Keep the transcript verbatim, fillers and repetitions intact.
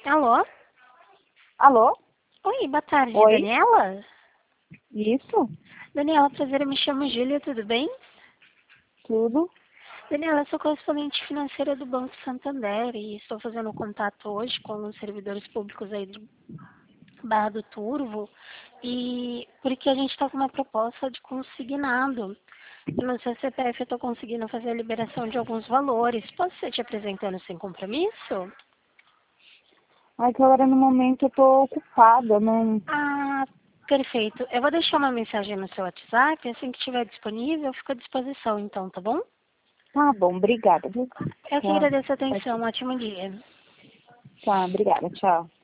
Alô? Alô? Oi, boa tarde, Oi? Daniela? Isso? Daniela, prazer, eu me chamo Júlia, tudo bem? Tudo? Daniela, eu sou correspondente financeira do Banco Santander e estou fazendo contato hoje com os servidores públicos aí de Barra do Turvo e porque a gente está com uma proposta de consignado. E no seu C P F eu estou conseguindo fazer a liberação de alguns valores. Posso ser te apresentando sem compromisso? Ai, que agora no momento eu tô ocupada, não... Ah, perfeito. Eu vou deixar uma mensagem no seu WhatsApp, assim que estiver disponível, eu fico à disposição então, tá bom? Tá bom, obrigada, viu? Eu que Tchau. agradeço a atenção, um ótimo dia. Tá, obrigada, tchau.